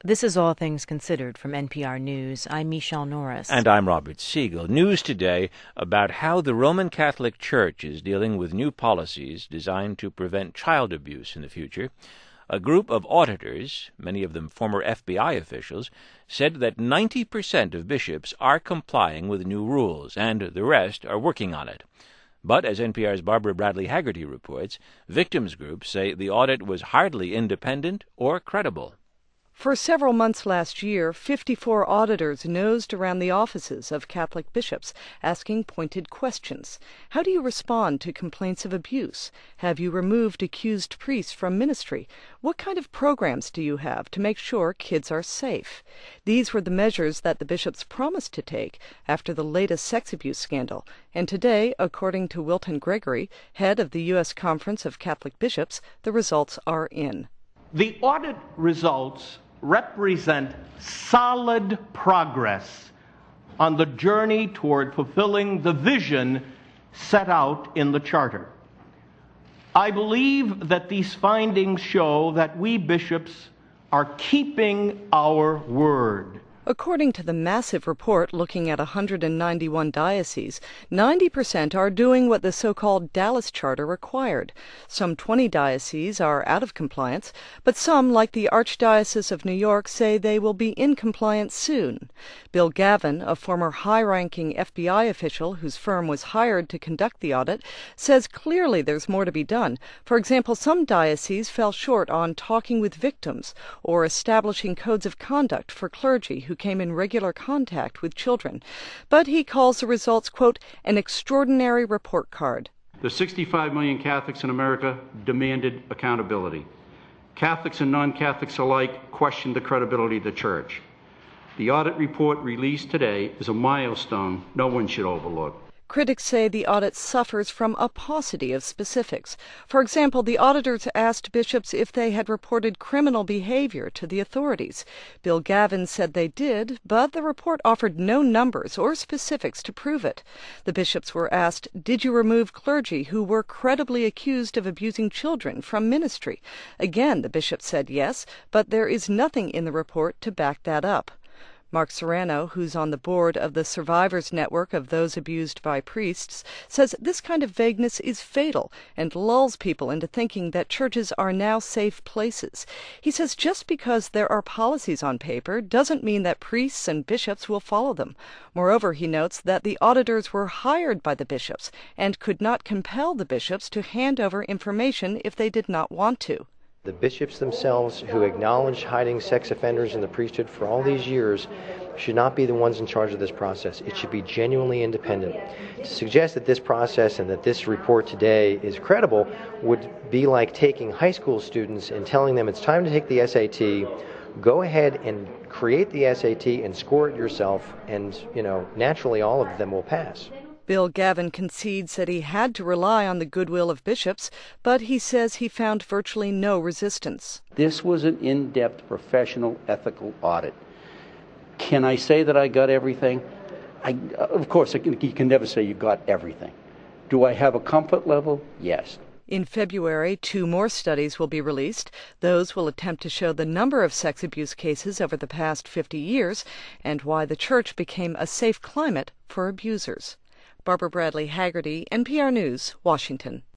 This is All Things Considered from NPR News. I'm Michelle Norris. And I'm Robert Siegel. News today about how the Roman Catholic Church is dealing with new policies designed to prevent child abuse in the future. A group of auditors, many of them former FBI officials, said that 90% of bishops are complying with new rules, and the rest are working on it. But, as NPR's Barbara Bradley Haggerty reports, victims groups say the audit was hardly independent or credible. For several months last year, 54 auditors nosed around the offices of Catholic bishops, asking pointed questions. How do you respond to complaints of abuse? Have you removed accused priests from ministry? What kind of programs do you have to make sure kids are safe? These were the measures that the bishops promised to take after the latest sex abuse scandal. And today, according to Wilton Gregory, head of the U.S. Conference of Catholic Bishops, the results are in. The audit results represent solid progress on the journey toward fulfilling the vision set out in the Charter. I believe that these findings show that we bishops are keeping our word. According to the massive report looking at 191 dioceses, 90% are doing what the so-called Dallas Charter required. Some 20 dioceses are out of compliance, but some, like the Archdiocese of New York, say they will be in compliance soon. Bill Gavin, a former high-ranking FBI official whose firm was hired to conduct the audit, says clearly there's more to be done. For example, some dioceses fell short on talking with victims or establishing codes of conduct for clergy who came in regular contact with children. But he calls the results, quote, an extraordinary report card. The 65 million Catholics in America demanded accountability. Catholics and non-Catholics alike questioned the credibility of the Church. The audit report released today is a milestone no one should overlook. Critics say the audit suffers from a paucity of specifics. For example, the auditors asked bishops if they had reported criminal behavior to the authorities. Bill Gavin said they did, but the report offered no numbers or specifics to prove it. The bishops were asked, did you remove clergy who were credibly accused of abusing children from ministry? Again, the bishop said yes, but there is nothing in the report to back that up. Mark Serrano, who's on the board of the Survivors Network of Those Abused by Priests, says this kind of vagueness is fatal and lulls people into thinking that churches are now safe places. He says just because there are policies on paper doesn't mean that priests and bishops will follow them. Moreover, he notes that the auditors were hired by the bishops and could not compel the bishops to hand over information if they did not want to. The bishops themselves, who acknowledge hiding sex offenders in the priesthood for all these years, should not be the ones in charge of this process. It should be genuinely independent. To suggest that this process and that this report today is credible would be like taking high school students and telling them it's time to take the SAT, go ahead and create the SAT and score it yourself, and, naturally all of them will pass. Bill Gavin concedes that he had to rely on the goodwill of bishops, but he says he found virtually no resistance. This was an in-depth professional ethical audit. Can I say that I got everything? Of course, you can never say you got everything. Do I have a comfort level? Yes. In February, 2 more studies will be released. Those will attempt to show the number of sex abuse cases over the past 50 years and why the church became a safe climate for abusers. Barbara Bradley Haggerty, NPR News, Washington.